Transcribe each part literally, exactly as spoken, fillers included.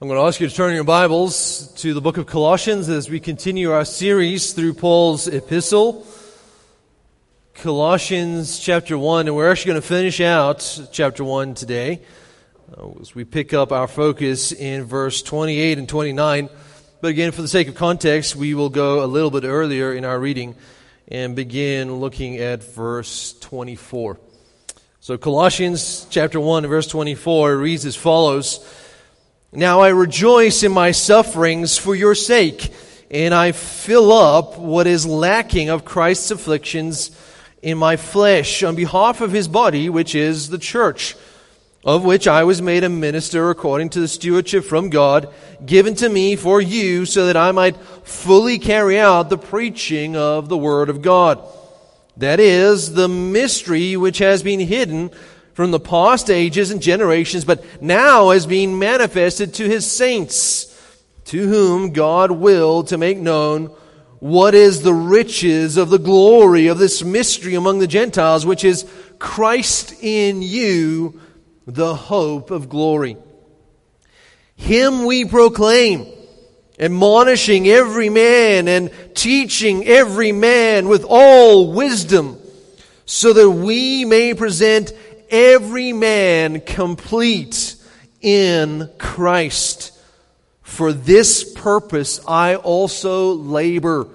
I'm going to ask you to turn your Bibles to the book of Colossians as we continue our series through Paul's epistle. Colossians chapter one, and we're actually going to finish out chapter one today as we pick up our focus in verse twenty-eight and twenty-nine. But again, for the sake of context, we will go a little bit earlier in our reading and begin looking at verse twenty-four. So Colossians chapter one, verse twenty-four reads as follows: "Now I rejoice in my sufferings for your sake, and I fill up what is lacking of Christ's afflictions in my flesh on behalf of his body, which is the church, of which I was made a minister according to the stewardship from God, given to me for you, so that I might fully carry out the preaching of the word of God. That is, the mystery which has been hidden from the past ages and generations, but now is being manifested to his saints, to whom God willed to make known what is the riches of the glory of this mystery among the Gentiles, which is Christ in you, the hope of glory. Him we proclaim, admonishing every man and teaching every man with all wisdom, so that we may present every man complete in Christ. For this purpose I also labor,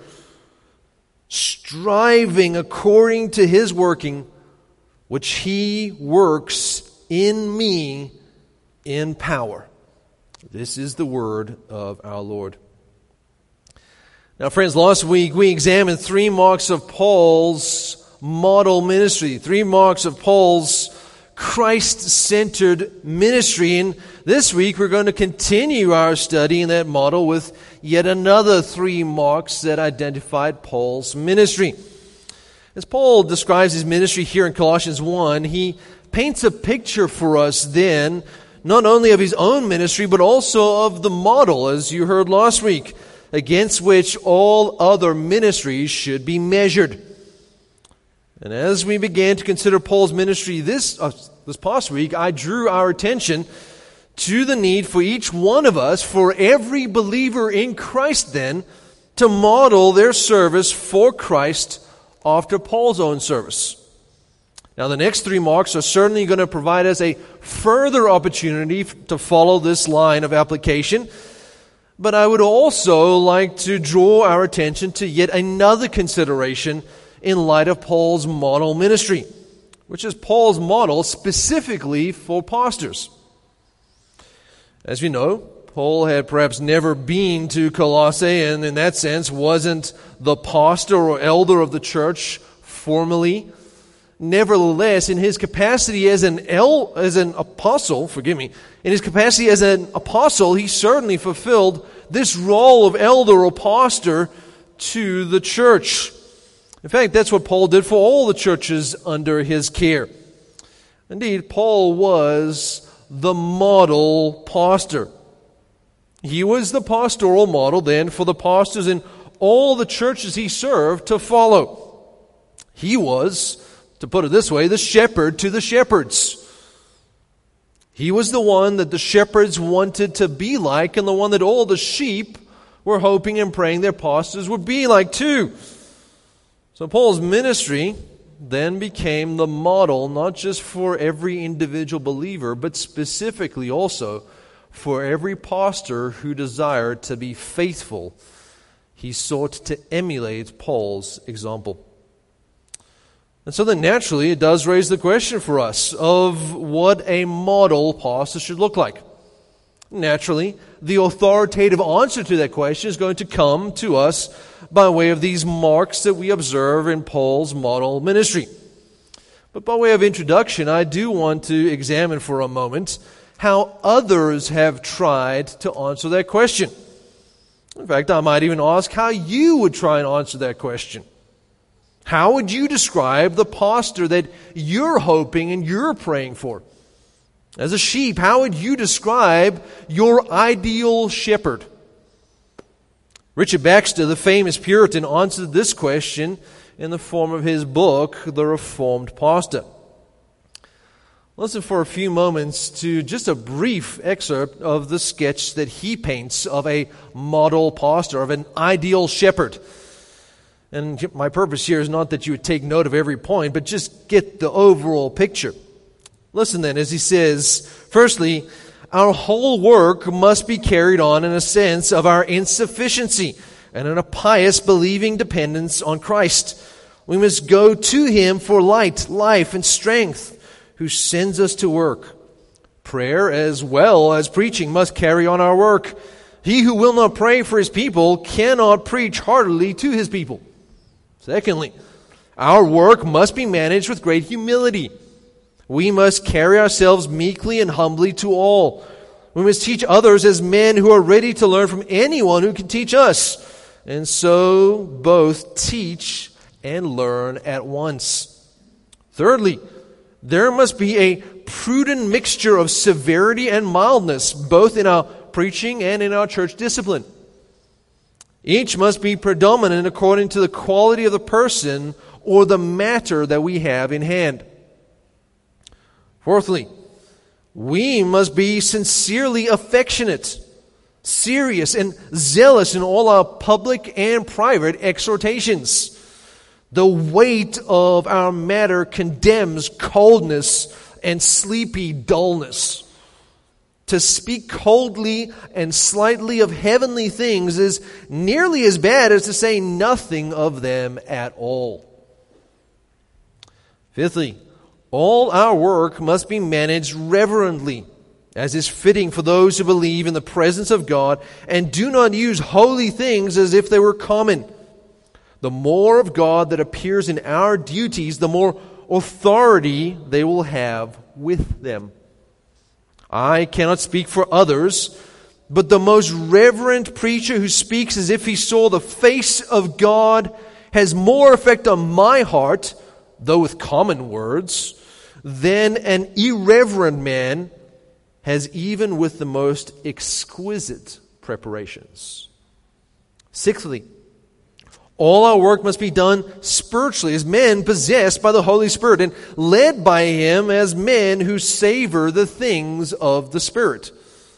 striving according to his working, which he works in me in power." This is the word of our Lord. Now, friends, last week we examined three marks of Paul's model ministry, three marks of Paul's Christ-centered ministry. And this week we're going to continue our study in that model with yet another three marks that identified Paul's ministry. As Paul describes his ministry here in Colossians one, he paints a picture for us then, not only of his own ministry, but also of the model, as you heard last week, against which all other ministries should be measured. And as we began to consider Paul's ministry this uh, this past week, I drew our attention to the need for each one of us, for every believer in Christ then, to model their service for Christ after Paul's own service. Now, the next three marks are certainly going to provide us a further opportunity to follow this line of application. But I would also like to draw our attention to yet another consideration in light of Paul's model ministry, which is Paul's model specifically for pastors. As we know, Paul had perhaps never been to Colossae, and in that sense wasn't the pastor or elder of the church formally. Nevertheless, in his capacity as an el, as an apostle, forgive me, in his capacity as an apostle, he certainly fulfilled this role of elder or pastor to the church. In fact, that's what Paul did for all the churches under his care. Indeed, Paul was the model pastor. He was the pastoral model then for the pastors in all the churches he served to follow. He was, to put it this way, the shepherd to the shepherds. He was the one that the shepherds wanted to be like, and the one that all the sheep were hoping and praying their pastors would be like too. So Paul's ministry then became the model not just for every individual believer, but specifically also for every pastor who desired to be faithful. He sought to emulate Paul's example. And so then naturally it does raise the question for us of what a model pastor should look like. Naturally, the authoritative answer to that question is going to come to us by way of these marks that we observe in Paul's model ministry. But by way of introduction, I do want to examine for a moment how others have tried to answer that question. In fact, I might even ask how you would try and answer that question. How would you describe the pastor that you're hoping and you're praying for? As a sheep, how would you describe your ideal shepherd? Richard Baxter, the famous Puritan, answered this question in the form of his book, The Reformed Pastor. Listen for a few moments to just a brief excerpt of the sketch that he paints of a model pastor, of an ideal shepherd. And my purpose here is not that you would take note of every point, but just get the overall picture. Listen then, as he says, firstly, our whole work must be carried on in a sense of our insufficiency and in a pious, believing dependence on Christ. We must go to Him for light, life, and strength, who sends us to work. Prayer as well as preaching must carry on our work. He who will not pray for his people cannot preach heartily to his people. Secondly, our work must be managed with great humility. We must carry ourselves meekly and humbly to all. We must teach others as men who are ready to learn from anyone who can teach us. And so both teach and learn at once. Thirdly, there must be a prudent mixture of severity and mildness, both in our preaching and in our church discipline. Each must be predominant according to the quality of the person or the matter that we have in hand. Fourthly, we must be sincerely affectionate, serious, and zealous in all our public and private exhortations. The weight of our matter condemns coldness and sleepy dullness. To speak coldly and slightly of heavenly things is nearly as bad as to say nothing of them at all. Fifthly, all our work must be managed reverently, as is fitting for those who believe in the presence of God and do not use holy things as if they were common. The more of God that appears in our duties, the more authority they will have with them. I cannot speak for others, but the most reverent preacher who speaks as if he saw the face of God has more effect on my heart, though with common words, than an irreverent man has even with the most exquisite preparations. Sixthly, all our work must be done spiritually as men possessed by the Holy Spirit and led by Him as men who savor the things of the Spirit.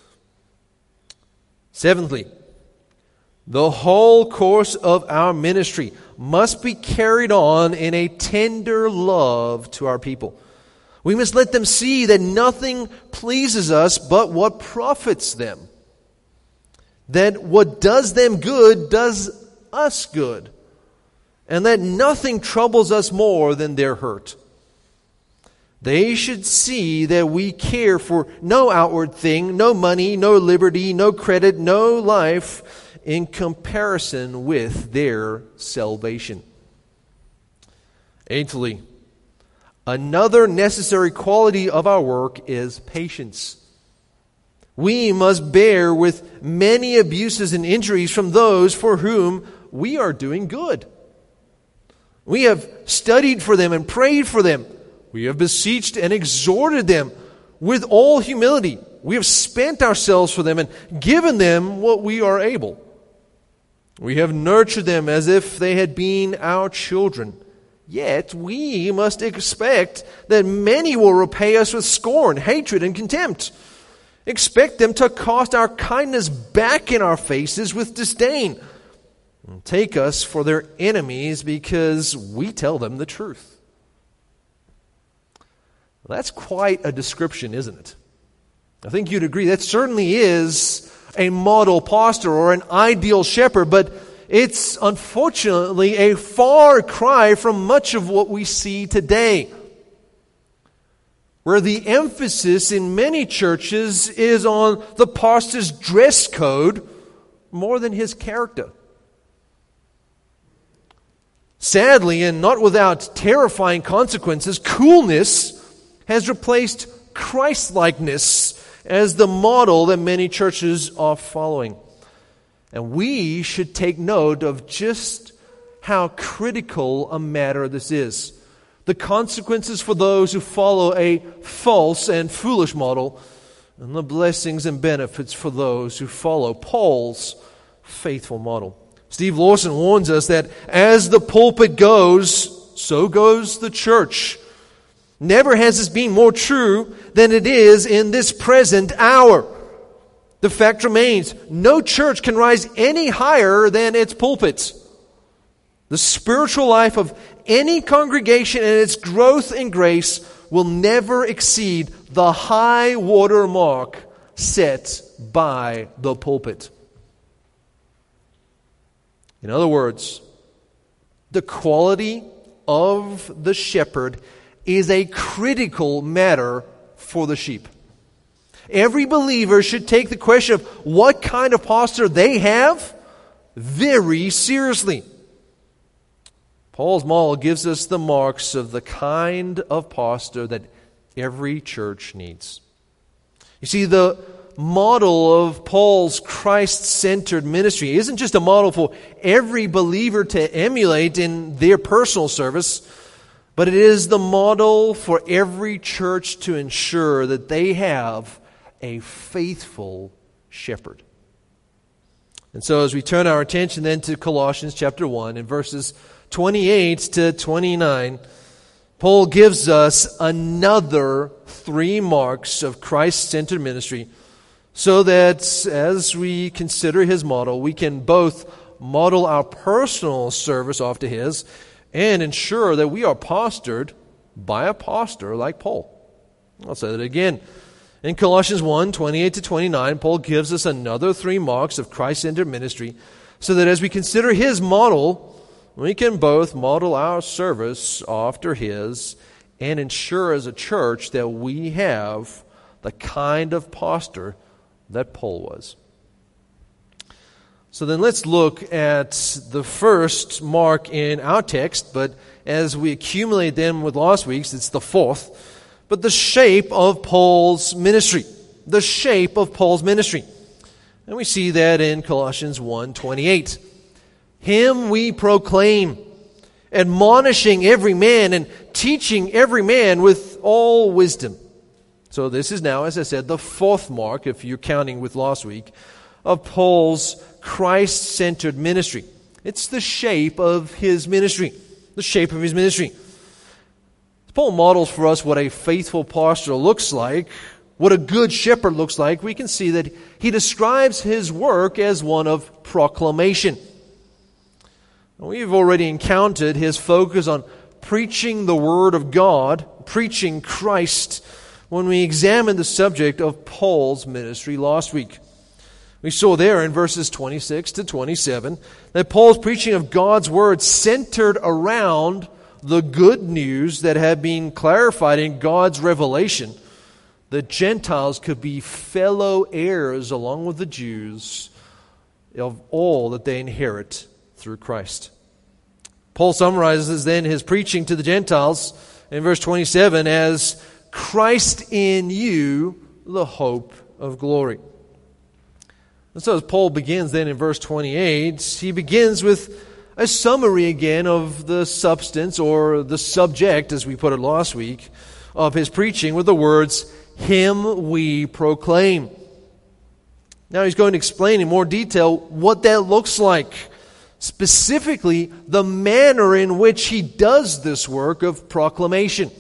Seventhly, the whole course of our ministry must be carried on in a tender love to our people. We must let them see that nothing pleases us but what profits them. That what does them good does us good, and that nothing troubles us more than their hurt. They should see that we care for no outward thing, no money, no liberty, no credit, no life in comparison with their salvation. Eighthly, another necessary quality of our work is patience. We must bear with many abuses and injuries from those for whom we are doing good. We have studied for them and prayed for them. We have beseeched and exhorted them with all humility. We have spent ourselves for them and given them what we are able. We have nurtured them as if they had been our children. Yet we must expect that many will repay us with scorn, hatred, and contempt. Expect them to cast our kindness back in our faces with disdain. And take us for their enemies because we tell them the truth. Well, that's quite a description, isn't it? I think you'd agree that certainly is a model pastor or an ideal shepherd, but it's unfortunately a far cry from much of what we see today, where the emphasis in many churches is on the pastor's dress code more than his character. Sadly, and not without terrifying consequences, coolness has replaced Christ-likeness as the model that many churches are following. And we should take note of just how critical a matter this is. The consequences for those who follow a false and foolish model, and the blessings and benefits for those who follow Paul's faithful model. Steve Lawson warns us that as the pulpit goes, so goes the church. Never has this been more true than it is in this present hour. The fact remains, no church can rise any higher than its pulpits. The spiritual life of any congregation and its growth in grace will never exceed the high water mark set by the pulpit. In other words, the quality of the shepherd is a critical matter for the sheep. Every believer should take the question of what kind of pastor they have very seriously. Paul's model gives us the marks of the kind of pastor that every church needs. You see, the model of Paul's Christ-centered ministry isn't just a model for every believer to emulate in their personal service, but it is the model for every church to ensure that they have a faithful shepherd. And so as we turn our attention then to Colossians chapter one and verses twenty-eight to twenty-nine, Paul gives us another three marks of Christ-centered ministry so that as we consider his model, we can both model our personal service after his and ensure that we are pastored by a pastor like Paul. I'll say that again. In Colossians one, twenty-eight to twenty-nine, Paul gives us another three marks of Christ-centered ministry so that as we consider his model, we can both model our service after his and ensure as a church that we have the kind of pastor that Paul was. So then let's look at the first mark in our text, but as we accumulate them with last week's, it's the fourth. But the shape of Paul's ministry. The shape of Paul's ministry. And we see that in Colossians one twenty-eight. Him we proclaim, admonishing every man and teaching every man with all wisdom. So this is now, as I said, the fourth mark, if you're counting with last week, of Paul's Christ-centered ministry. It's the shape of his ministry. The shape of his ministry. Paul models for us what a faithful pastor looks like, what a good shepherd looks like. We can see that he describes his work as one of proclamation. We've already encountered his focus on preaching the Word of God, preaching Christ, when we examined the subject of Paul's ministry last week. We saw there in verses twenty-six to twenty-seven that Paul's preaching of God's Word centered around the good news that had been clarified in God's revelation, that Gentiles could be fellow heirs along with the Jews of all that they inherit through Christ. Paul summarizes then his preaching to the Gentiles in verse twenty-seven as Christ in you, the hope of glory. And so as Paul begins then in verse twenty-eight, he begins with a summary again of the substance or the subject, as we put it last week, of his preaching with the words, Him we proclaim. Now he's going to explain in more detail what that looks like. Specifically, the manner in which he does this work of proclamation.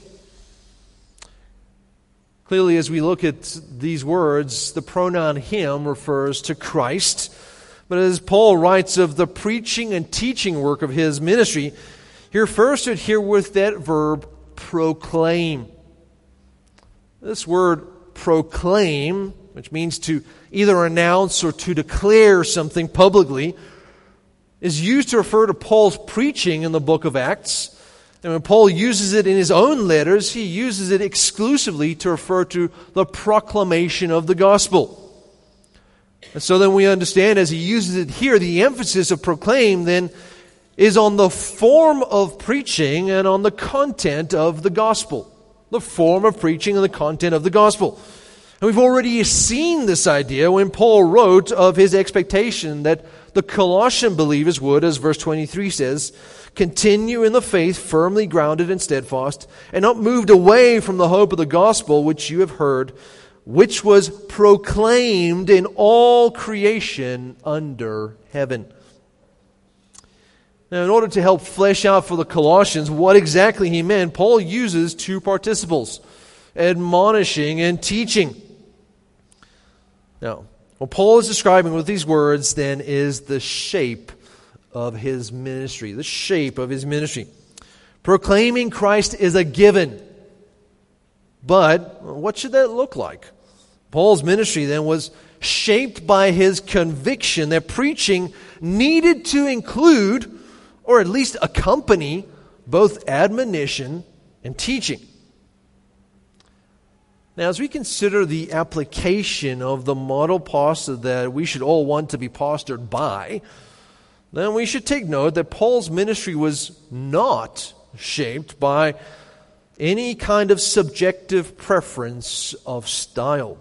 Clearly, as we look at these words, the pronoun him refers to Christ. But as Paul writes of the preaching and teaching work of his ministry, he refers to it here with that verb proclaim. This word proclaim, which means to either announce or to declare something publicly, is used to refer to Paul's preaching in the book of Acts. And when Paul uses it in his own letters, he uses it exclusively to refer to the proclamation of the gospel. And so then we understand as he uses it here, the emphasis of proclaim then is on the form of preaching and on the content of the gospel. The form of preaching and the content of the gospel. And we've already seen this idea when Paul wrote of his expectation that the Colossian believers would, as verse twenty-three says, continue in the faith firmly grounded and steadfast, and not moved away from the hope of the gospel which you have heard, which was proclaimed in all creation under heaven. Now, in order to help flesh out for the Colossians what exactly he meant, Paul uses two participles, admonishing and teaching. Now, what Paul is describing with these words then is the shape of his ministry, the shape of his ministry. Proclaiming Christ is a given. But what should that look like? Paul's ministry then was shaped by his conviction that preaching needed to include, or at least accompany, both admonition and teaching. Now, as we consider the application of the model pastor that we should all want to be pastored by, then we should take note that Paul's ministry was not shaped by any kind of subjective preference of style.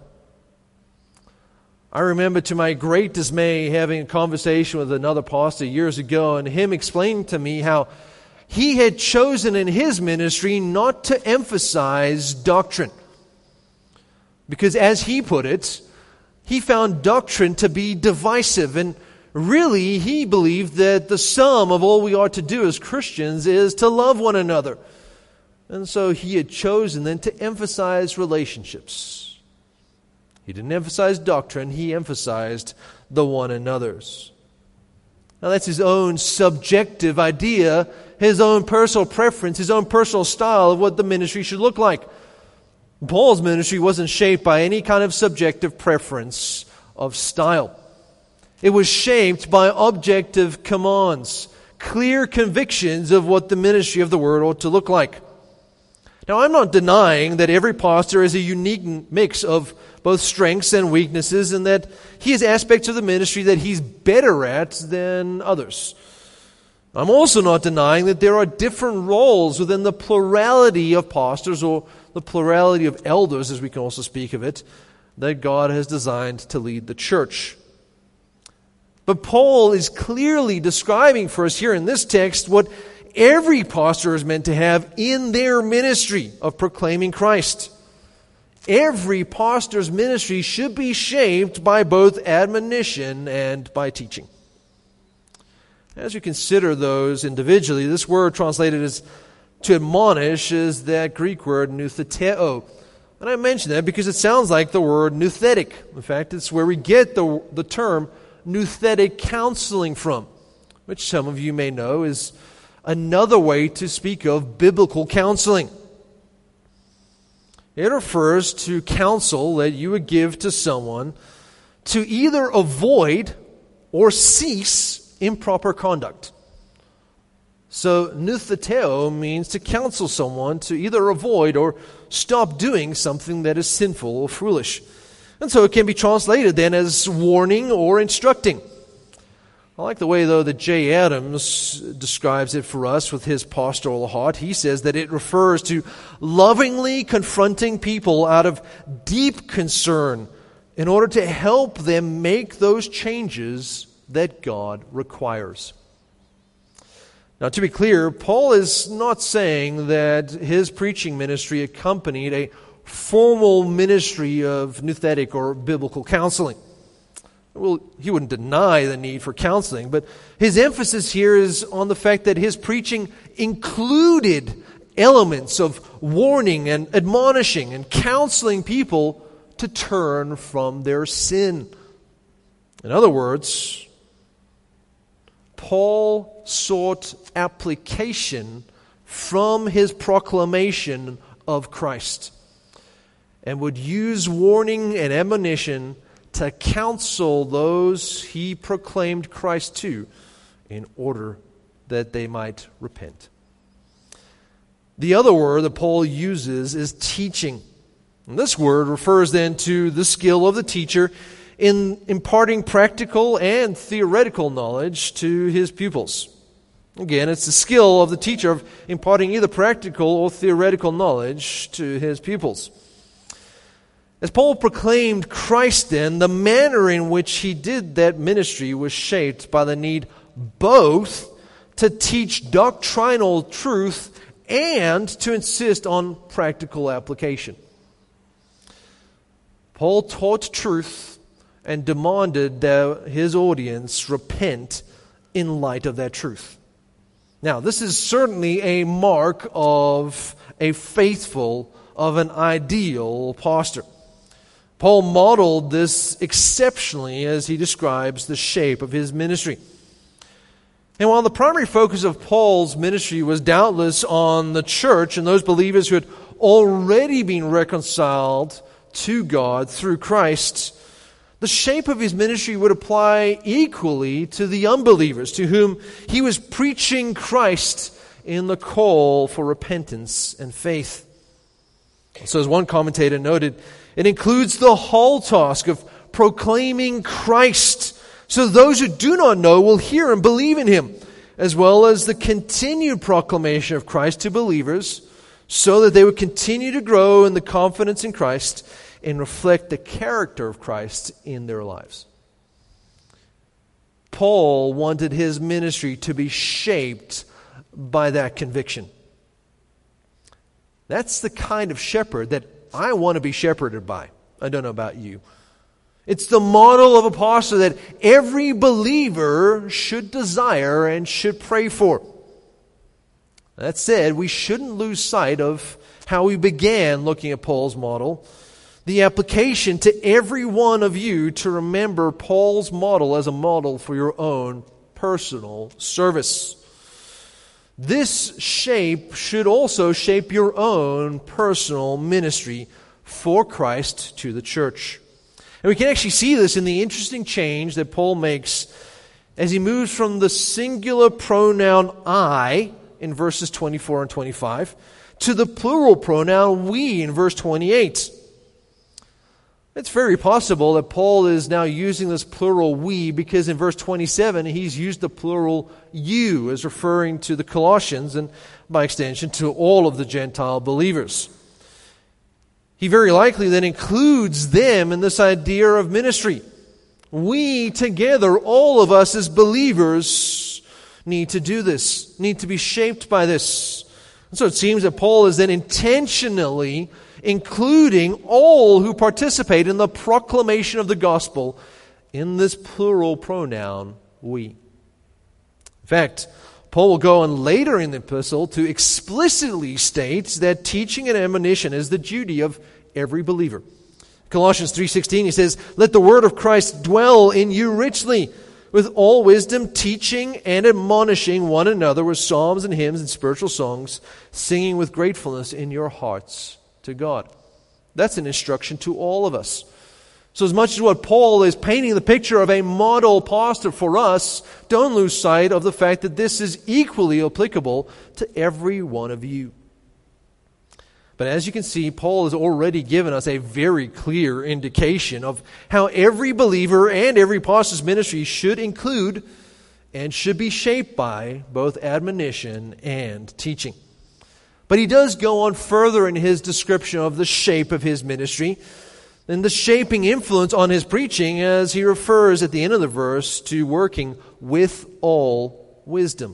I remember to my great dismay having a conversation with another pastor years ago and him explaining to me how he had chosen in his ministry not to emphasize doctrine. Because as he put it, he found doctrine to be divisive, and really he believed that the sum of all we ought to do as Christians is to love one another. And so he had chosen then to emphasize relationships. He didn't emphasize doctrine, he emphasized the one another's. Now that's his own subjective idea, his own personal preference, his own personal style of what the ministry should look like. Paul's ministry wasn't shaped by any kind of subjective preference of style. It was shaped by objective commands, clear convictions of what the ministry of the Word ought to look like. Now, I'm not denying that every pastor is a unique mix of both strengths and weaknesses, and that he has aspects of the ministry that he's better at than others. I'm also not denying that there are different roles within the plurality of pastors, or the plurality of elders, as we can also speak of it, that God has designed to lead the church. But Paul is clearly describing for us here in this text what every pastor is meant to have in their ministry of proclaiming Christ. Every pastor's ministry should be shaped by both admonition and by teaching. As you consider those individually, this word translated as to admonish is that Greek word noutheteo. And I mention that because it sounds like the word nouthetic. In fact, it's where we get the, the term nouthetic counseling from, which some of you may know is another way to speak of biblical counseling. It refers to counsel that you would give to someone to either avoid or cease improper conduct. So, noutheteo means to counsel someone to either avoid or stop doing something that is sinful or foolish. And so it can be translated then as warning or instructing. I like the way, though, that Jay Adams describes it for us with his pastoral heart. He says that it refers to lovingly confronting people out of deep concern in order to help them make those changes that God requires. Now, to be clear, Paul is not saying that his preaching ministry accompanied a formal ministry of nouthetic or biblical counseling. Well, he wouldn't deny the need for counseling, but his emphasis here is on the fact that his preaching included elements of warning and admonishing and counseling people to turn from their sin. In other words, Paul sought application from his proclamation of Christ and would use warning and admonition to counsel those he proclaimed Christ to in order that they might repent. The other word that Paul uses is teaching. And this word refers then to the skill of the teacher in imparting practical and theoretical knowledge to his pupils. Again, it's the skill of the teacher of imparting either practical or theoretical knowledge to his pupils. As Paul proclaimed Christ then, the manner in which he did that ministry was shaped by the need both to teach doctrinal truth and to insist on practical application. Paul taught truth and demanded that his audience repent in light of that truth. Now, this is certainly a mark of a faithful, of an ideal pastor. Paul modeled this exceptionally as he describes the shape of his ministry. And while the primary focus of Paul's ministry was doubtless on the church and those believers who had already been reconciled to God through Christ, the shape of his ministry would apply equally to the unbelievers to whom he was preaching Christ in the call for repentance and faith. So as one commentator noted, it includes the whole task of proclaiming Christ, so those who do not know will hear and believe in him, as well as the continued proclamation of Christ to believers, so that they would continue to grow in the confidence in Christ and reflect the character of Christ in their lives. Paul wanted his ministry to be shaped by that conviction. That's the kind of shepherd that I want to be shepherded by. I don't know about you. It's the model of a pastor that every believer should desire and should pray for. That said, we shouldn't lose sight of how we began looking at Paul's model. The application to every one of you to remember Paul's model as a model for your own personal service. This shape should also shape your own personal ministry for Christ to the church. And we can actually see this in the interesting change that Paul makes as he moves from the singular pronoun I in verses twenty-four and twenty-five to the plural pronoun we in verse twenty-eight. It's very possible that Paul is now using this plural we because in verse twenty-seven he's used the plural you as referring to the Colossians and by extension to all of the Gentile believers. He very likely then includes them in this idea of ministry. We together, all of us as believers, need to do this, need to be shaped by this. And so it seems that Paul is then intentionally including all who participate in the proclamation of the gospel in this plural pronoun, we. In fact, Paul will go on later in the epistle to explicitly state that teaching and admonition is the duty of every believer. Colossians three sixteen, he says, "Let the word of Christ dwell in you richly, with all wisdom, teaching and admonishing one another with psalms and hymns and spiritual songs, singing with gratefulness in your hearts to God." That's an instruction to all of us. So as much as what Paul is painting the picture of a model pastor for us, don't lose sight of the fact that this is equally applicable to every one of you. But as you can see, Paul has already given us a very clear indication of how every believer and every pastor's ministry should include and should be shaped by both admonition and teaching. But he does go on further in his description of the shape of his ministry and the shaping influence on his preaching as he refers at the end of the verse to working with all wisdom.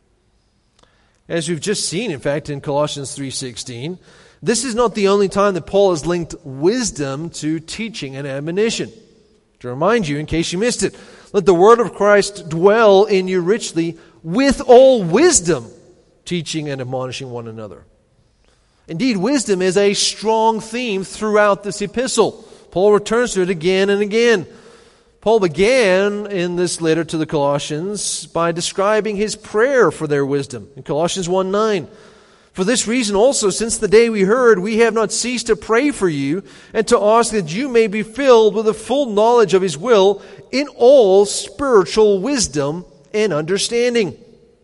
As we've just seen, in fact, in Colossians three sixteen, this is not the only time that Paul has linked wisdom to teaching and admonition. To remind you, in case you missed it, let the word of Christ dwell in you richly with all wisdom, teaching and admonishing one another. Indeed, wisdom is a strong theme throughout this epistle. Paul returns to it again and again. Paul began in this letter to the Colossians by describing his prayer for their wisdom in Colossians one nine. "For this reason also, since the day we heard, we have not ceased to pray for you and to ask that you may be filled with the full knowledge of His will in all spiritual wisdom and understanding."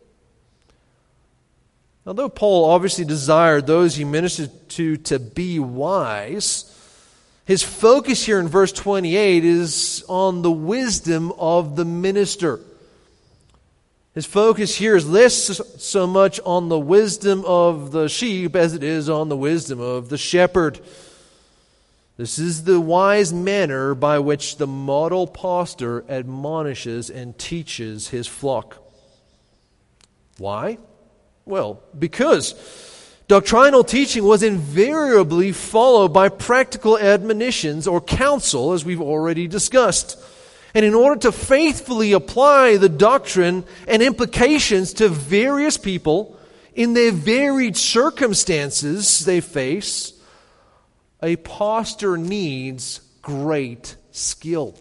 Although Paul obviously desired those he ministered to to be wise, his focus here in verse twenty-eight is on the wisdom of the minister. His focus here is less so much on the wisdom of the sheep as it is on the wisdom of the shepherd. This is the wise manner by which the model pastor admonishes and teaches his flock. Why? Well, because doctrinal teaching was invariably followed by practical admonitions or counsel, as we've already discussed. And in order to faithfully apply the doctrine and implications to various people in their varied circumstances they face, a pastor needs great skill.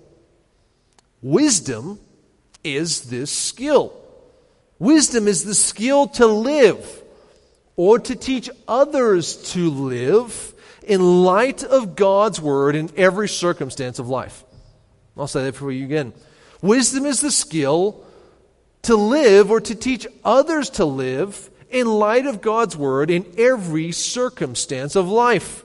Wisdom is this skill. Wisdom is the skill to live or to teach others to live in light of God's word in every circumstance of life. I'll say that for you again. Wisdom is the skill to live or to teach others to live in light of God's word in every circumstance of life.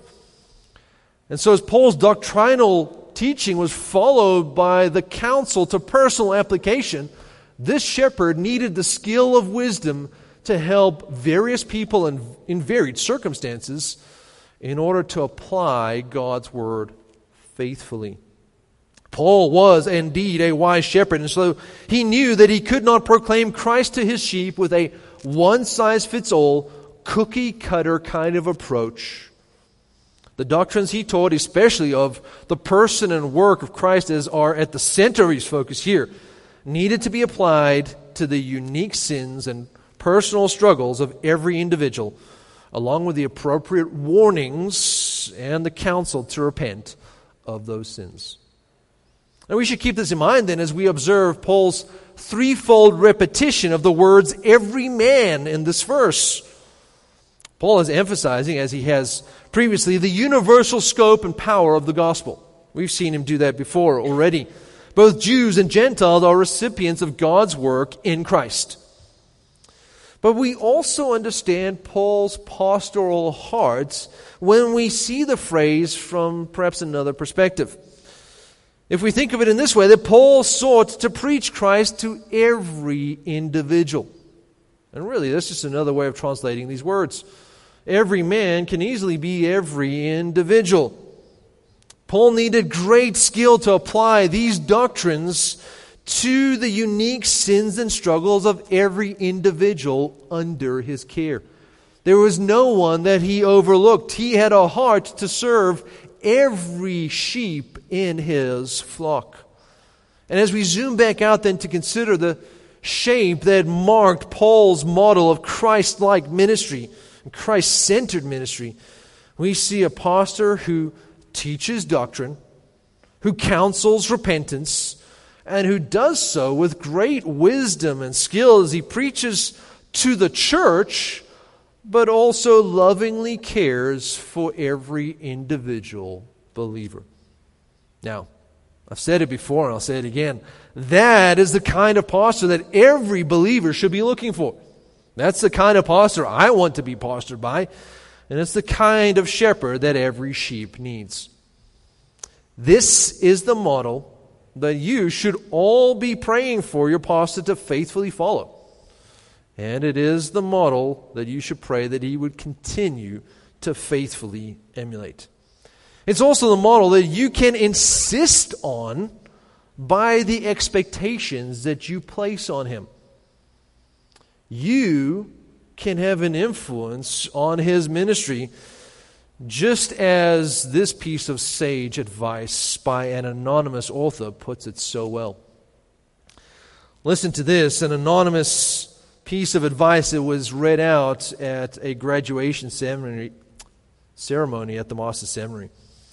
And so as Paul's doctrinal teaching was followed by the counsel to personal application, this shepherd needed the skill of wisdom to help various people in, in varied circumstances in order to apply God's word faithfully. Paul was indeed a wise shepherd, and so he knew that he could not proclaim Christ to his sheep with a one-size-fits-all, cookie-cutter kind of approach. The doctrines he taught, especially of the person and work of Christ as are at the center of his focus here, needed to be applied to the unique sins and personal struggles of every individual, along with the appropriate warnings and the counsel to repent of those sins. And we should keep this in mind then as we observe Paul's threefold repetition of the words every man in this verse. Paul is emphasizing, as he has previously, the universal scope and power of the gospel. We've seen him do that before already. Both Jews and Gentiles are recipients of God's work in Christ. But we also understand Paul's pastoral heart when we see the phrase from perhaps another perspective. If we think of it in this way, that Paul sought to preach Christ to every individual. And really, that's just another way of translating these words. Every man can easily be every individual. Paul needed great skill to apply these doctrines to the unique sins and struggles of every individual under his care. There was no one that he overlooked. He had a heart to serve every sheep in his flock. And as we zoom back out then to consider the shape that marked Paul's model of Christ-like ministry, Christ-centered ministry, we see a pastor who teaches doctrine, who counsels repentance, and who does so with great wisdom and skill as he preaches to the church, but also lovingly cares for every individual believer. Now, I've said it before and I'll say it again. That is the kind of pastor that every believer should be looking for. That's the kind of pastor I want to be pastored by, and it's the kind of shepherd that every sheep needs. This is the model that you should all be praying for your pastor to faithfully follow. And it is the model that you should pray that he would continue to faithfully emulate. It's also the model that you can insist on by the expectations that you place on him. You can have an influence on his ministry, just as this piece of sage advice by an anonymous author puts it so well. Listen to this, an anonymous piece of advice that was read out at a graduation ceremony, ceremony at the Master's Seminary.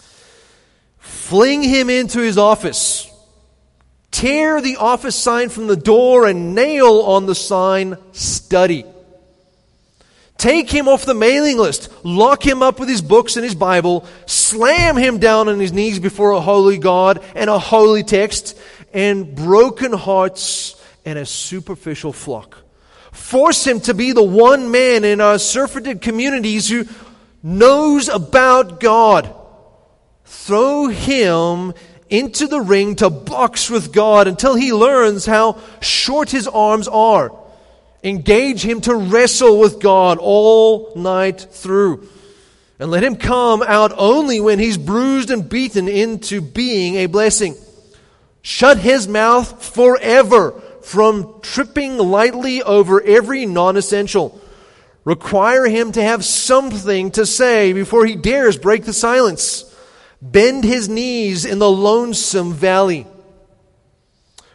Fling him into his office. Tear the office sign from the door and nail on the sign, study. Take him off the mailing list. Lock him up with his books and his Bible. Slam him down on his knees before a holy God and a holy text, and broken hearts and a superficial flock. Force him to be the one man in our surfeited communities who knows about God. Throw him into the ring to box with God until he learns how short his arms are. Engage him to wrestle with God all night through. And let him come out only when he's bruised and beaten into being a blessing. Shut his mouth forever from tripping lightly over every non-essential. Require him to have something to say before he dares break the silence. Bend his knees in the lonesome valley.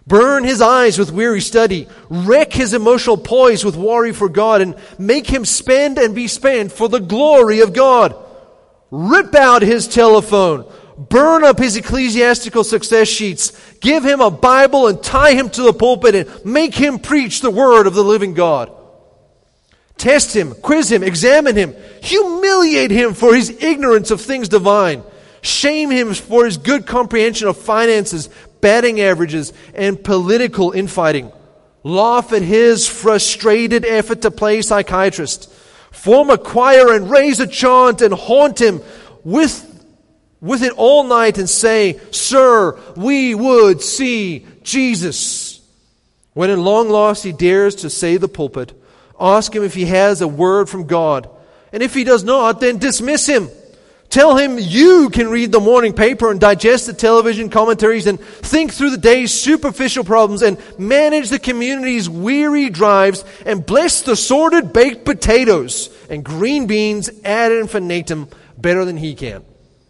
Burn his eyes with weary study. Wreck his emotional poise with worry for God, and make him spend and be spent for the glory of God. Rip out his telephone. Burn up his ecclesiastical success sheets. Give him a Bible and tie him to the pulpit and make him preach the word of the living God. Test him, quiz him, examine him. Humiliate him for his ignorance of things divine. Shame him for his good comprehension of finances, batting averages, and political infighting. Laugh at his frustrated effort to play psychiatrist. Form a choir and raise a chant and haunt him with, with it all night and say, "Sir, we would see Jesus." When in long loss he dares to say the pulpit, ask him if he has a word from God. And if he does not, then dismiss him. Tell him you can read the morning paper and digest the television commentaries and think through the day's superficial problems and manage the community's weary drives and bless the sordid baked potatoes and green beans ad infinitum better than he can.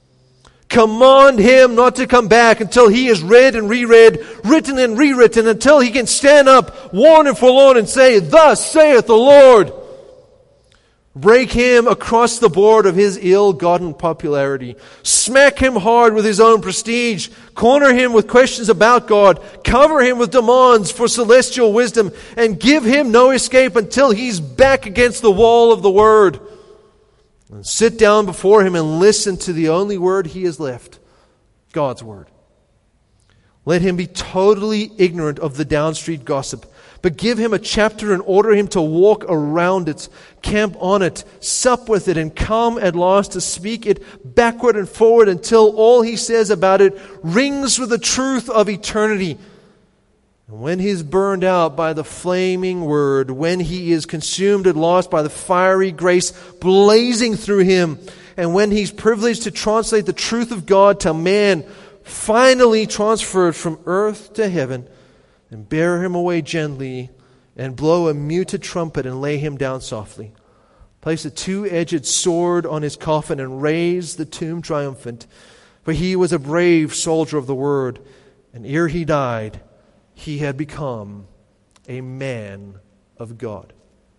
Command him not to come back until he is read and reread, written and rewritten, until he can stand up, worn and forlorn, and say, "Thus saith the Lord." Break him across the board of his ill-gotten popularity. Smack him hard with his own prestige. Corner him with questions about God. Cover him with demands for celestial wisdom. And give him no escape until he's back against the wall of the Word. And sit down before him and listen to the only word he has left, God's Word. Let him be totally ignorant of the downstreet gossip, but give him a chapter and order him to walk around it, camp on it, sup with it, and come at last to speak it backward and forward until all he says about it rings with the truth of eternity. And when he is burned out by the flaming word, when he is consumed at last by the fiery grace blazing through him, and when he's privileged to translate the truth of God to man, finally transferred from earth to heaven, and bear him away gently, and blow a muted trumpet and lay him down softly. Place a two-edged sword on his coffin and raise the tomb triumphant. For he was a brave soldier of the word, and ere he died, he had become a man of God.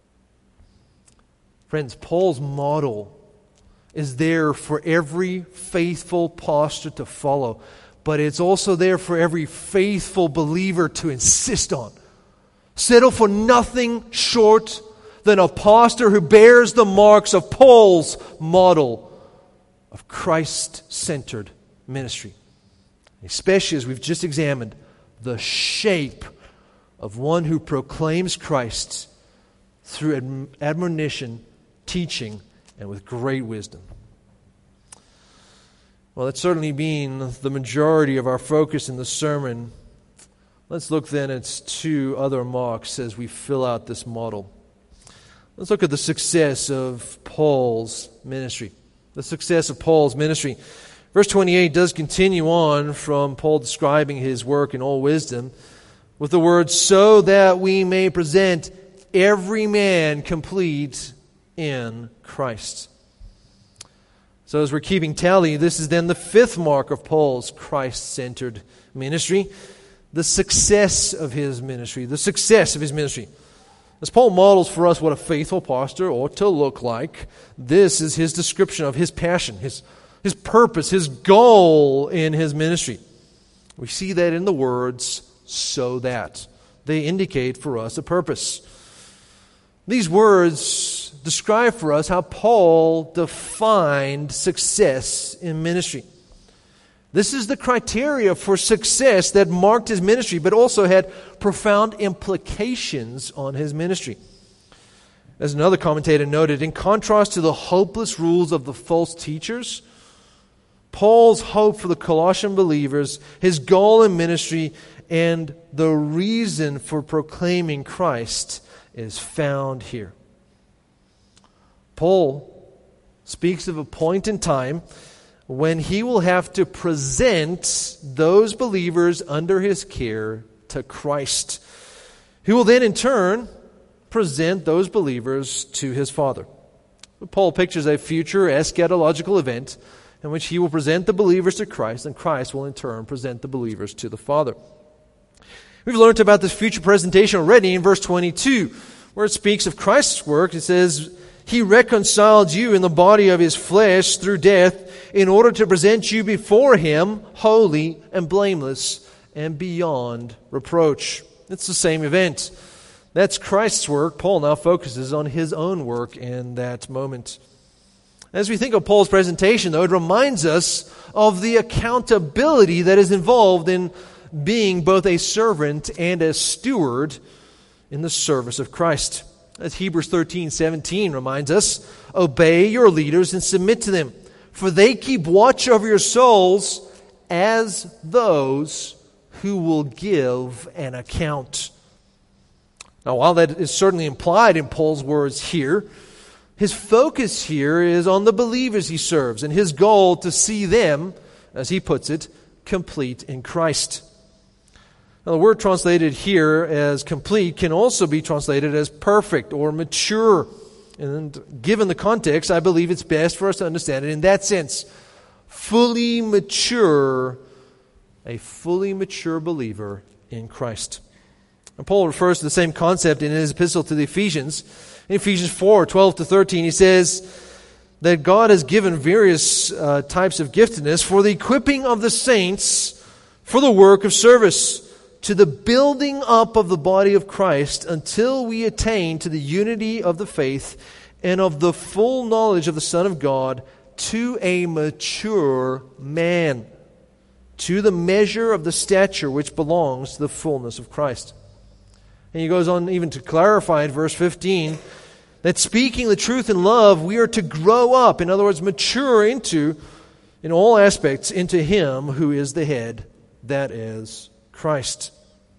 Friends, Paul's model is there for every faithful pastor to follow, but it's also there for every faithful believer to insist on. Settle for nothing short than a pastor who bears the marks of Paul's model of Christ-centered ministry. Especially as we've just examined the shape of one who proclaims Christ through admonition, teaching, and with great wisdom. Well, that's certainly been the majority of our focus in the sermon. Let's look then at two other marks as we fill out this model. Let's look at the success of Paul's ministry. The success of Paul's ministry. Verse twenty-eight does continue on from Paul describing his work in all wisdom with the words, "so that we may present every man complete in Christ." So as we're keeping tally, this is then the fifth mark of Paul's Christ-centered ministry. The success of his ministry. The success of his ministry. As Paul models for us what a faithful pastor ought to look like, this is his description of his passion, his, his purpose, his goal in his ministry. We see that in the words, "so that." They indicate for us a purpose. These words describe for us how Paul defined success in ministry. This is the criteria for success that marked his ministry, but also had profound implications on his ministry. As another commentator noted, in contrast to the hopeless rules of the false teachers, Paul's hope for the Colossian believers, his goal in ministry, and the reason for proclaiming Christ is found here. Paul speaks of a point in time when he will have to present those believers under his care to Christ, who will then in turn present those believers to his Father. Paul pictures a future eschatological event in which he will present the believers to Christ, and Christ will in turn present the believers to the Father. We've learned about this future presentation already in verse twenty-two, where it speaks of Christ's work. It says, He reconciled you in the body of His flesh through death in order to present you before Him holy and blameless and beyond reproach. It's the same event. That's Christ's work. Paul now focuses on his own work in that moment. As we think of Paul's presentation, though, it reminds us of the accountability that is involved in being both a servant and a steward in the service of Christ. As Hebrews thirteen seventeen reminds us, obey your leaders and submit to them, for they keep watch over your souls as those who will give an account. Now, while that is certainly implied in Paul's words here, his focus here is on the believers he serves and his goal to see them, as he puts it, complete in Christ. Now, the word translated here as complete can also be translated as perfect or mature. And given the context, I believe it's best for us to understand it in that sense. Fully mature, a fully mature believer in Christ. And Paul refers to the same concept in his epistle to the Ephesians. In Ephesians four, twelve to thirteen, he says that God has given various uh, types of giftedness for the equipping of the saints for the work of service, to the building up of the body of Christ until we attain to the unity of the faith and of the full knowledge of the Son of God, to a mature man, to the measure of the stature which belongs to the fullness of Christ. And he goes on even to clarify in verse fifteen that speaking the truth in love, we are to grow up, in other words, mature into, in all aspects, into Him who is the head, that is Christ.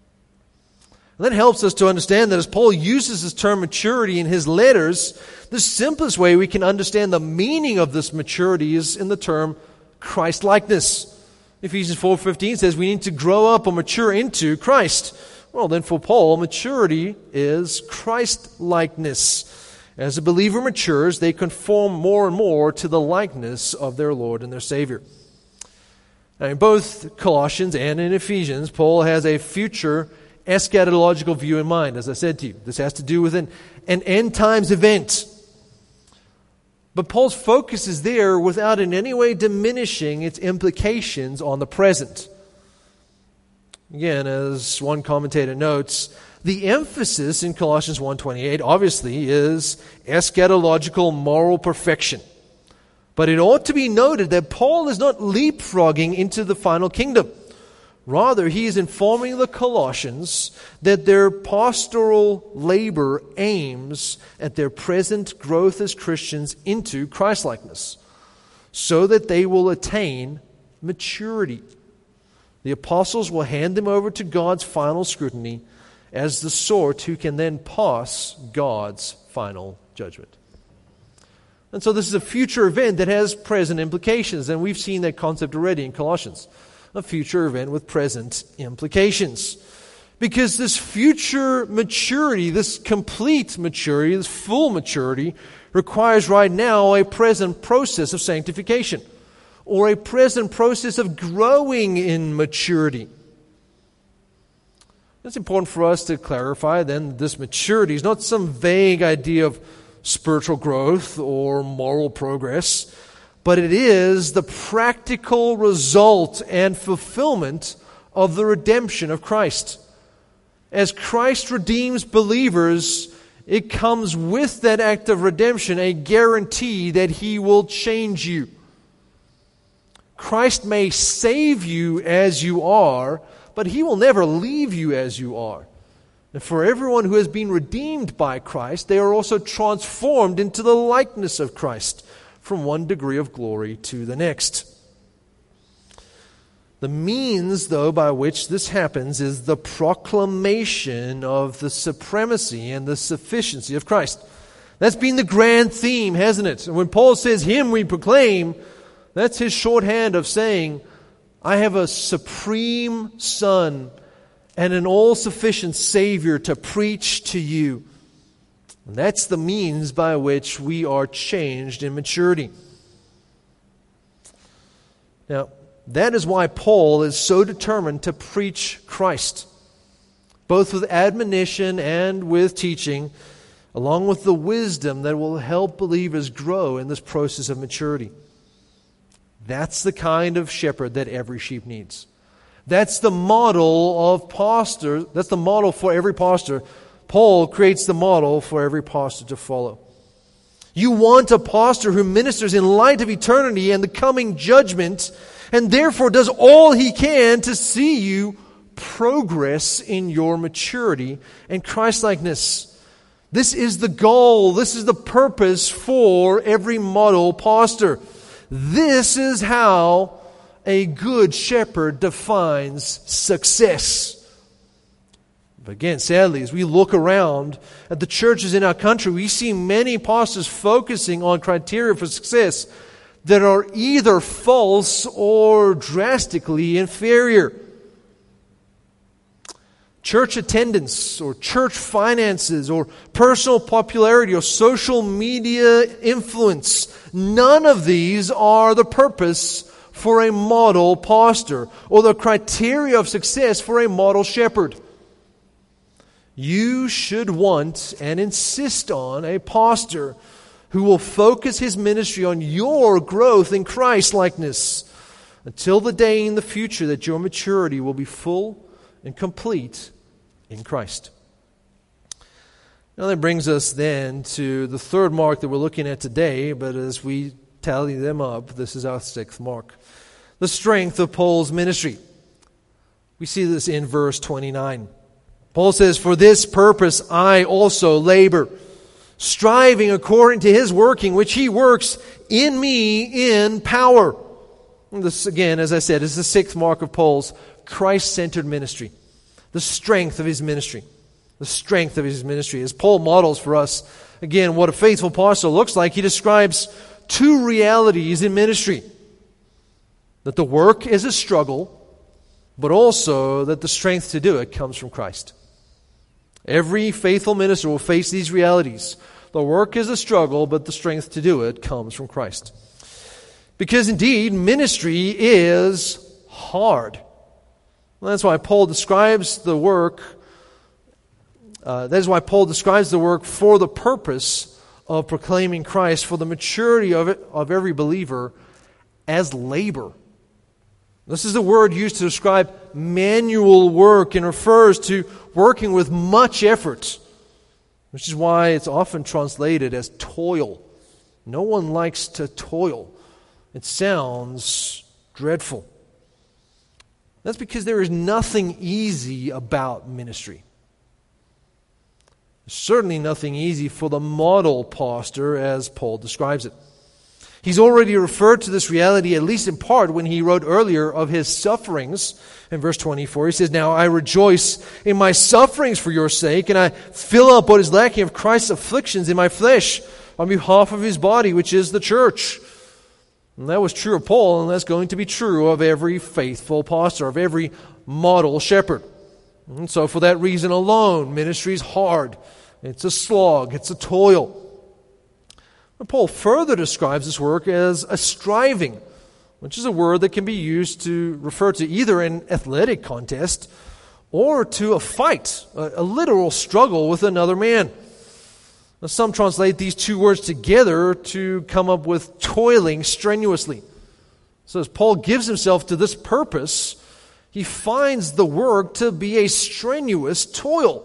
And that helps us to understand that as Paul uses this term maturity in his letters, the simplest way we can understand the meaning of this maturity is in the term Christ-likeness. Ephesians four fifteen says we need to grow up or mature into Christ. Well, then for Paul, maturity is Christ-likeness. As a believer matures, they conform more and more to the likeness of their Lord and their Savior. Now, in both Colossians and in Ephesians, Paul has a future eschatological view in mind, as I said to you. This has to do with an, an end times event. But Paul's focus is there without in any way diminishing its implications on the present. Again, as one commentator notes, the emphasis in Colossians one twenty-eight obviously is eschatological moral perfection. But it ought to be noted that Paul is not leapfrogging into the final kingdom. Rather, he is informing the Colossians that their pastoral labor aims at their present growth as Christians into Christlikeness, so that they will attain maturity. The apostles will hand them over to God's final scrutiny as the sort who can then pass God's final judgment. And so this is a future event that has present implications, and we've seen that concept already in Colossians. A future event with present implications. Because this future maturity, this complete maturity, this full maturity, requires right now a present process of sanctification, or a present process of growing in maturity. It's important for us to clarify then this maturity is not some vague idea of spiritual growth or moral progress, but it is the practical result and fulfillment of the redemption of Christ. As Christ redeems believers, it comes with that act of redemption a guarantee that He will change you. Christ may save you as you are, but He will never leave you as you are. And for everyone who has been redeemed by Christ, they are also transformed into the likeness of Christ, from one degree of glory to the next. The means, though, by which this happens is the proclamation of the supremacy and the sufficiency of Christ. That's been the grand theme, hasn't it? And when Paul says, Him we proclaim, that's his shorthand of saying, I have a supreme Son and an all-sufficient Savior to preach to you. And that's the means by which we are changed in maturity. Now, that is why Paul is so determined to preach Christ. both with admonition and with teaching, along with the wisdom that will help believers grow in this process of maturity. That's the kind of shepherd that every sheep needs. That's the model of pastor. That's the model for every pastor. Paul creates the model for every pastor to follow. You want a pastor who ministers in light of eternity and the coming judgment, and therefore does all he can to see you progress in your maturity and Christ-likeness. This is the goal. This is the purpose for every model pastor. This is how a good shepherd defines success. But again, sadly, as we look around at the churches in our country, we see many pastors focusing on criteria for success that are either false or drastically inferior. Church attendance or church finances or personal popularity or social media influence, none of these are the purpose for a model pastor or the criteria of success for a model shepherd. You should want and insist on a pastor who will focus his ministry on your growth in Christ-likeness until the day in the future that your maturity will be full and complete in Christ. Now that brings us then to the third mark that we're looking at today, but as we tally them up, this is our sixth mark. The strength of Paul's ministry. We see this in verse twenty-nine. Paul says, "For this purpose I also labor, striving according to his working, which he works in me in power." And this, again, as I said, is the sixth mark of Paul's Christ-centered ministry. The strength of his ministry. The strength of his ministry. As Paul models for us, again, what a faithful pastor looks like, he describes two realities in ministry. That the work is a struggle, but also that the strength to do it comes from Christ. Every faithful minister will face these realities. The work is a struggle, but the strength to do it comes from Christ. Because indeed, ministry is hard. Well, that's why Paul describes the work, uh, that is why Paul describes the work for the purpose of proclaiming Christ, for the maturity of it, of every believer, as labor. This is the word used to describe manual work and refers to working with much effort, which is why it's often translated as toil. No one likes to toil. It sounds dreadful. That's because there is nothing easy about ministry. There's certainly nothing easy for the model pastor as Paul describes it. He's already referred to this reality, at least in part, when he wrote earlier of his sufferings. In verse twenty-four, he says, "Now I rejoice in my sufferings for your sake, and I fill up what is lacking of Christ's afflictions in my flesh on behalf of his body, which is the church." And that was true of Paul, and that's going to be true of every faithful pastor, of every model shepherd. And so for that reason alone, ministry is hard. It's a slog. It's a toil. And Paul further describes this work as a striving, which is a word that can be used to refer to either an athletic contest or to a fight, a, a literal struggle with another man. Now, some translate these two words together to come up with toiling strenuously. So as Paul gives himself to this purpose, he finds the work to be a strenuous toil.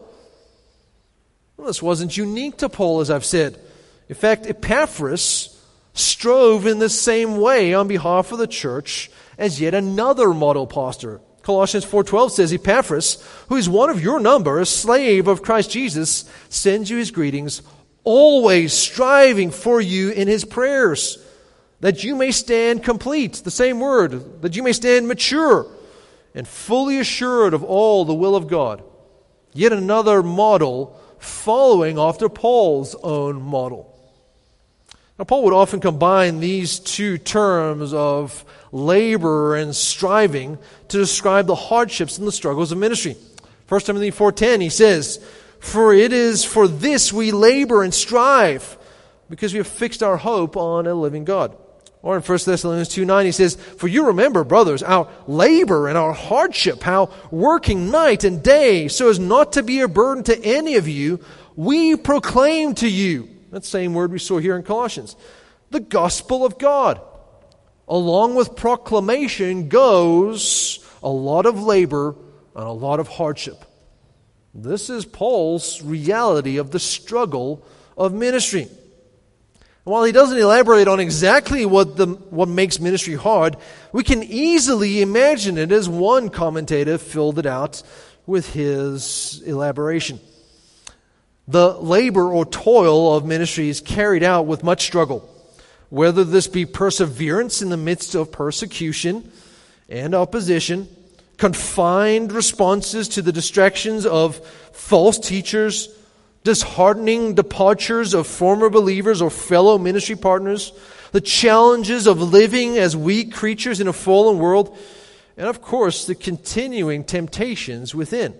Well, this wasn't unique to Paul, as I've said. In fact, Epaphras strove in the same way on behalf of the church as yet another model pastor. Colossians four twelve says, "Epaphras, who is one of your number, a slave of Christ Jesus, sends you his greetings, always striving for you in his prayers, that you may stand complete," the same word, "that you may stand mature and fully assured of all the will of God." Yet another model following after Paul's own model. Now, Paul would often combine these two terms of labor and striving to describe the hardships and the struggles of ministry. First Timothy four ten, he says, "For it is for this we labor and strive, because we have fixed our hope on a living God." Or in First Thessalonians two nine, he says, "For you remember, brothers, our labor and our hardship, how working night and day, so as not to be a burden to any of you, we proclaim to you," that same word we saw here in Colossians, "the gospel of God." Along with proclamation goes a lot of labor and a lot of hardship. This is Paul's reality of the struggle of ministry. While he doesn't elaborate on exactly what the what makes ministry hard, we can easily imagine it as one commentator filled it out with his elaboration. The labor or toil of ministry is carried out with much struggle, whether this be perseverance in the midst of persecution and opposition, confined responses to the distractions of false teachers, disheartening departures of former believers or fellow ministry partners, the challenges of living as weak creatures in a fallen world, and of course the continuing temptations within.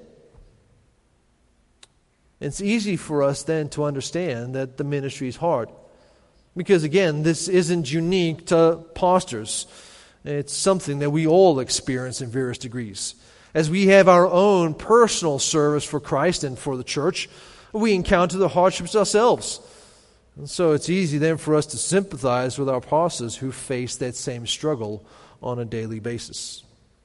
It's easy for us then to understand that the ministry is hard. Because again, this isn't unique to pastors. It's something that we all experience in various degrees. As we have our own personal service for Christ and for the church, we encounter the hardships ourselves. And so it's easy then for us to sympathize with our pastors who face that same struggle on a daily basis.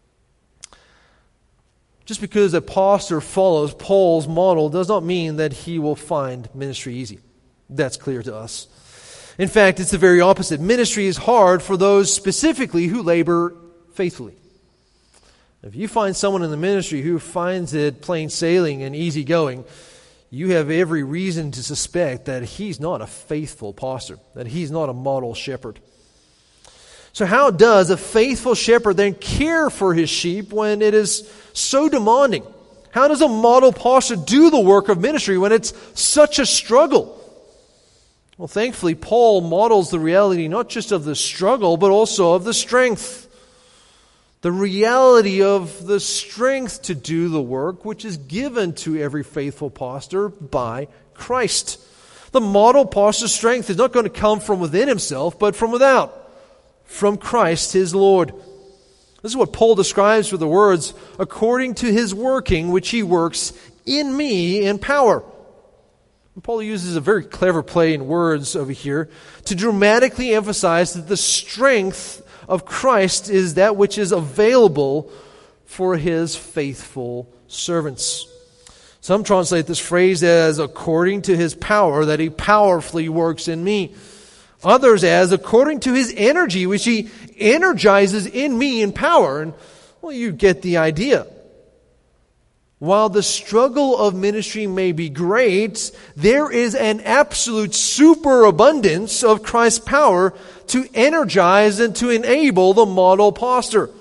Just because a pastor follows Paul's model does not mean that he will find ministry easy. That's clear to us. In fact, it's the very opposite. Ministry is hard for those specifically who labor faithfully. If you find someone in the ministry who finds it plain sailing and easygoing, you have every reason to suspect that he's not a faithful pastor, that he's not a model shepherd. So how does a faithful shepherd then care for his sheep when it is so demanding? How does a model pastor do the work of ministry when it's such a struggle? Well, thankfully, Paul models the reality not just of the struggle, but also of the strength. The reality of the strength to do the work which is given to every faithful pastor by Christ. The model pastor's strength is not going to come from within himself, but from without, from Christ his Lord. This is what Paul describes with the words, "according to his working which he works in me in power." And Paul uses a very clever play in words over here to dramatically emphasize that the strength of Christ is that which is available for his faithful servants. Some translate this phrase as according to his power, that he powerfully works in me. Others as according to his energy, which he energizes in me in power. And well, you get the idea. While the struggle of ministry may be great, there is an absolute superabundance of Christ's power to energize and to enable the model pastor.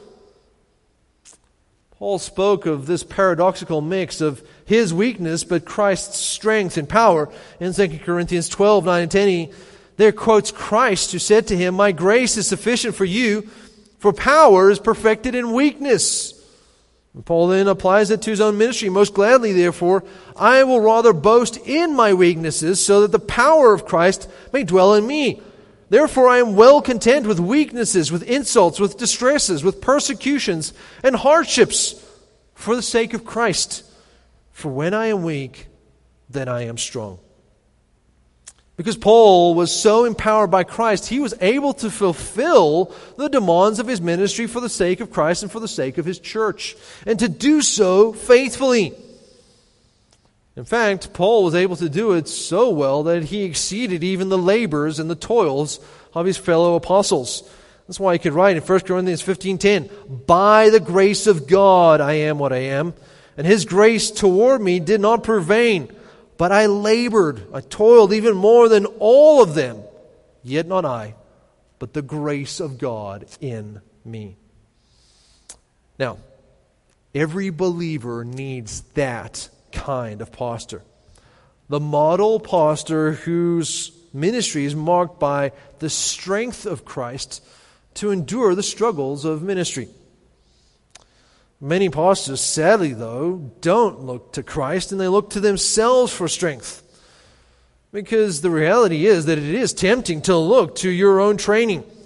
Paul spoke of this paradoxical mix of his weakness but Christ's strength and power. In Second Corinthians twelve, nine and ten, he there quotes Christ who said to him, "My grace is sufficient for you, for power is perfected in weakness." And Paul then applies it to his own ministry. "Most gladly, therefore, I will rather boast in my weaknesses, so that the power of Christ may dwell in me. Therefore, I am well content with weaknesses, with insults, with distresses, with persecutions and hardships, for the sake of Christ. For when I am weak, then I am strong." Because Paul was so empowered by Christ, he was able to fulfill the demands of his ministry for the sake of Christ and for the sake of his church, and to do so faithfully. In fact, Paul was able to do it so well that he exceeded even the labors and the toils of his fellow apostles. That's why he could write in First Corinthians fifteen ten, "By the grace of God I am what I am, and his grace toward me did not prove vain. But I labored, I toiled even more than all of them. Yet not I, but the grace of God in me." Now, every believer needs that kind of pastor. The model pastor whose ministry is marked by the strength of Christ to endure the struggles of ministry. Many pastors, sadly though, don't look to Christ and they look to themselves for strength. Because the reality is that it is tempting to look to your own training,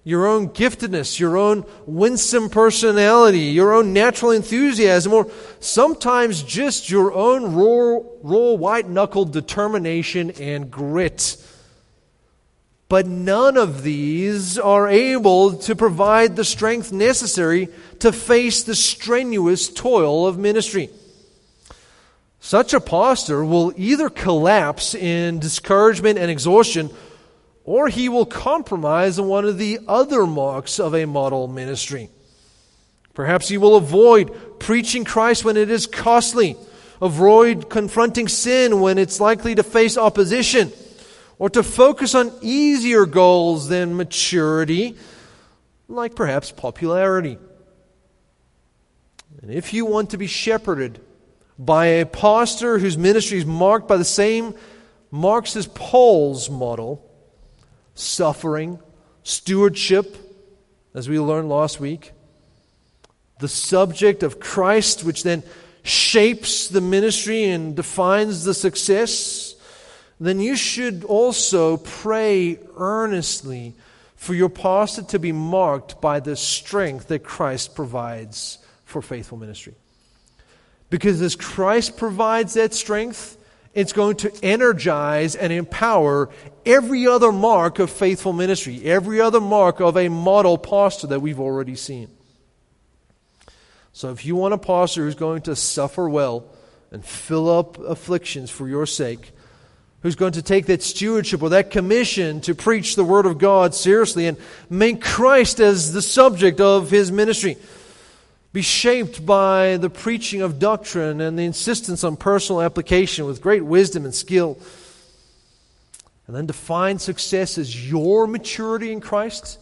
your own giftedness, your own winsome personality, your own natural enthusiasm, or sometimes just your own raw, raw white-knuckled determination and grit. But none of these are able to provide the strength necessary to face the strenuous toil of ministry. Such a pastor will either collapse in discouragement and exhaustion, or he will compromise on one of the other marks of a model ministry. Perhaps he will avoid preaching Christ when it is costly, avoid confronting sin when it's likely to face opposition, or to focus on easier goals than maturity, like perhaps popularity. And if you want to be shepherded by a pastor whose ministry is marked by the same marks as Paul's model, suffering, stewardship, as we learned last week, the subject of Christ, which then shapes the ministry and defines the success, then you should also pray earnestly for your pastor to be marked by the strength that Christ provides for faithful ministry. Because as Christ provides that strength, it's going to energize and empower every other mark of faithful ministry, every other mark of a model pastor that we've already seen. So if you want a pastor who's going to suffer well and fill up afflictions for your sake, who's going to take that stewardship or that commission to preach the Word of God seriously and make Christ as the subject of his ministry, be shaped by the preaching of doctrine and the insistence on personal application with great wisdom and skill, and then define success as your maturity in Christ,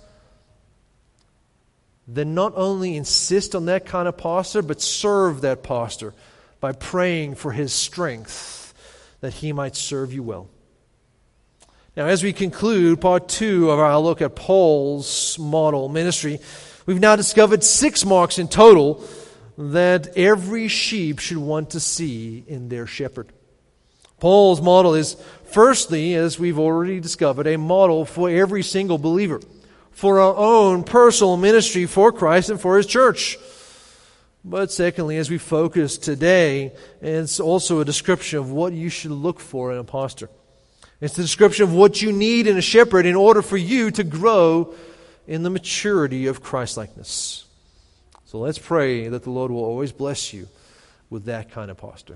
then not only insist on that kind of pastor, but serve that pastor by praying for his strength that he might serve you well. Now, as we conclude part two of our look at Paul's model ministry, we've now discovered six marks in total that every sheep should want to see in their shepherd. Paul's model is, firstly, as we've already discovered, a model for every single believer, for our own personal ministry for Christ and for His church. But secondly, as we focus today, it's also a description of what you should look for in a pastor. It's the description of what you need in a shepherd in order for you to grow in the maturity of Christ-likeness. So let's pray that the Lord will always bless you with that kind of pastor.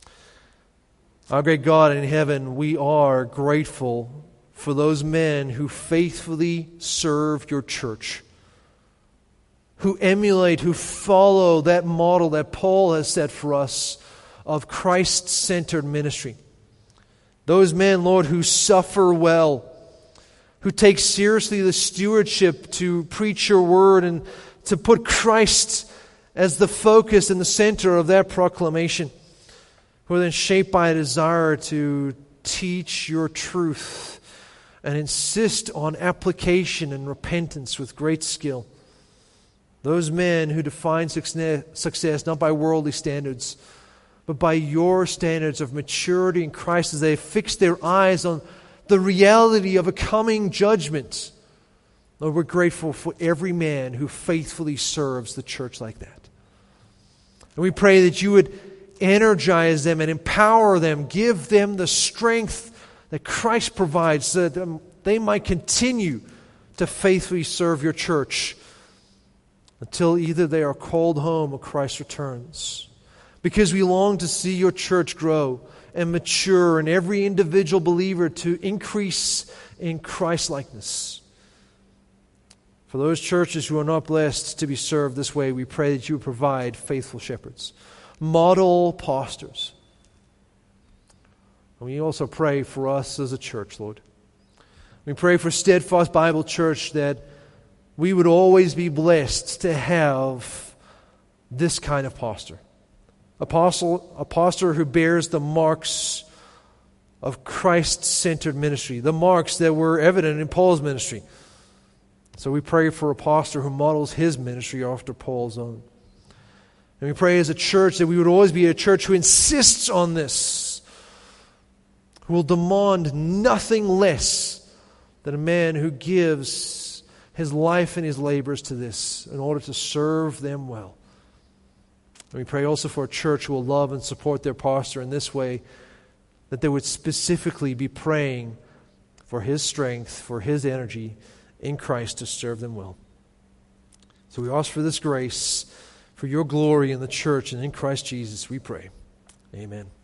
Our great God in heaven, we are grateful for those men who faithfully serve your church, who emulate, who follow that model that Paul has set for us of Christ-centered ministry. Those men, Lord, who suffer well, who take seriously the stewardship to preach your word and to put Christ as the focus and the center of that proclamation, who are then shaped by a desire to teach your truth and insist on application and repentance with great skill. Those men who define success not by worldly standards, but by your standards of maturity in Christ as they fix their eyes on the reality of a coming judgment. Lord, we're grateful for every man who faithfully serves the church like that. And we pray that you would energize them and empower them, give them the strength that Christ provides so that they might continue to faithfully serve your church until either they are called home or Christ returns. Because we long to see your church grow and mature and every individual believer to increase in Christ-likeness. For those churches who are not blessed to be served this way, we pray that you would provide faithful shepherds, model pastors. And we also pray for us as a church, Lord. We pray for Steadfast Bible Church that we would always be blessed to have this kind of pastor. Apostle, a pastor who bears the marks of Christ-centered ministry, the marks that were evident in Paul's ministry. So we pray for a pastor who models his ministry after Paul's own. And we pray as a church that we would always be a church who insists on this, who will demand nothing less than a man who gives his life and his labors to this in order to serve them well. And we pray also for a church who will love and support their pastor in this way, that they would specifically be praying for his strength, for his energy in Christ to serve them well. So we ask for this grace, for your glory in the church and in Christ Jesus, we pray. Amen.